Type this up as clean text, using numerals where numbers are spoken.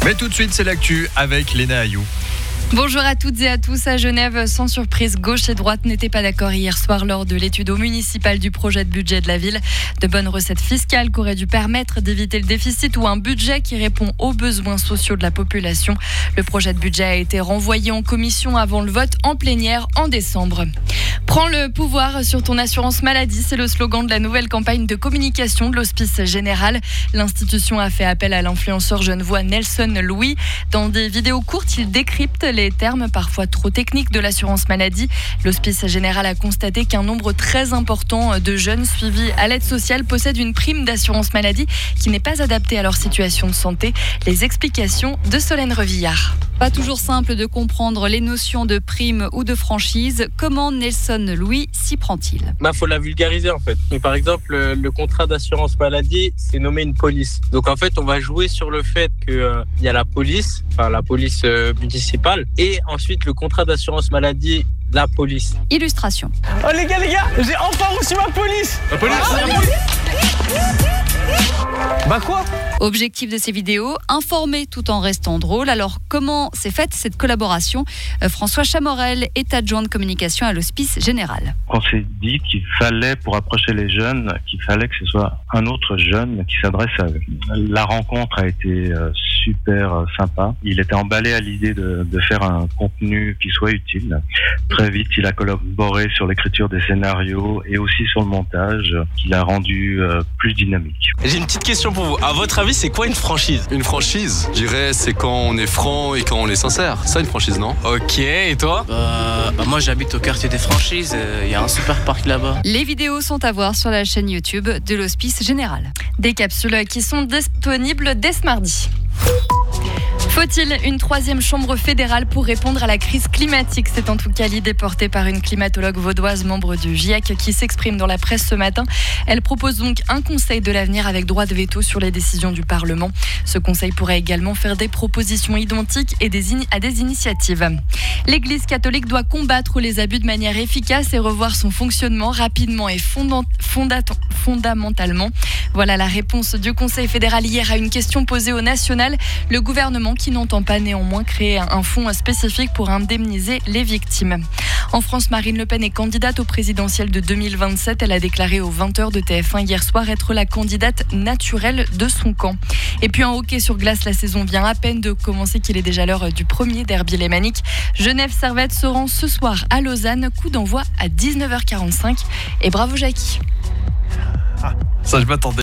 Mais tout de suite, c'est l'actu avec Léna Ayou. Bonjour à toutes et à tous. À Genève, sans surprise, gauche et droite n'étaient pas d'accord hier soir lors de l'étude au municipal du projet de budget de la ville. De bonnes recettes fiscales qui auraient dû permettre d'éviter le déficit ou un budget qui répond aux besoins sociaux de la population. Le projet de budget a été renvoyé en commission avant le vote en plénière en décembre. Prends le pouvoir sur ton assurance maladie, c'est le slogan de la nouvelle campagne de communication de l'Hospice Général. L'institution a fait appel à l'influenceur genevois Nelson Louis. Dans des vidéos courtes, il décrypte les termes parfois trop techniques de l'assurance maladie. L'Hospice Général a constaté qu'un nombre très important de jeunes suivis à l'aide sociale possèdent une prime d'assurance maladie qui n'est pas adaptée à leur situation de santé. Les explications de Solène Revillard. Pas toujours simple de comprendre les notions de prime ou de franchise. Comment Nelson Louis s'y prend-il ? Faut la vulgariser en fait. Et par exemple, le contrat d'assurance maladie, c'est nommé une police. Donc en fait, on va jouer sur le fait qu'il y a la police municipale, et ensuite le contrat d'assurance maladie, la police. Illustration. Oh les gars, j'ai enfin reçu ma police. La police. Bah quoi ? Objectif de ces vidéos, informer tout en restant drôle. Alors comment s'est faite cette collaboration ? François Chamorel est adjoint de communication à l'Hospice Général. On s'est dit qu'il fallait, pour approcher les jeunes, qu'il fallait que ce soit un autre jeune qui s'adresse à eux. La rencontre a été super sympa. Il était emballé à l'idée de faire un contenu qui soit utile. Très vite, il a collaboré sur l'écriture des scénarios et aussi sur le montage, qui l'a rendu plus dynamique. J'ai une petite question pour vous. À votre avis, c'est quoi une franchise ? Une franchise, je dirais, c'est quand on est franc et quand on est sincère. Ça, une franchise, non ? Ok, et toi ? Moi, j'habite au quartier des franchises. Il y a un super parc là-bas. Les vidéos sont à voir sur la chaîne YouTube de l'Hospice Général. Des capsules qui sont disponibles dès ce mardi. Faut-il une troisième chambre fédérale pour répondre à la crise climatique ? C'est en tout cas l'idée portée par une climatologue vaudoise, membre du GIEC, qui s'exprime dans la presse ce matin. Elle propose donc un conseil de l'avenir avec droit de veto sur les décisions du Parlement. Ce conseil pourrait également faire des propositions identiques et à des initiatives. L'Église catholique doit combattre les abus de manière efficace et revoir son fonctionnement rapidement et fondamentalement. Voilà la réponse du Conseil fédéral hier à une question posée au national. Le gouvernement qui n'entend pas néanmoins créer un fonds spécifique pour indemniser les victimes. En France, Marine Le Pen est candidate au présidentiel de 2027. Elle a déclaré aux 20h de TF1 hier soir être la candidate naturelle de son camp. Et puis en hockey sur glace, la saison vient à peine de commencer qu'il est déjà l'heure du premier derby lémanique. Genève-Servette se rend ce soir à Lausanne. Coup d'envoi à 19h45. Et bravo Jackie. Ça, je m'attendais.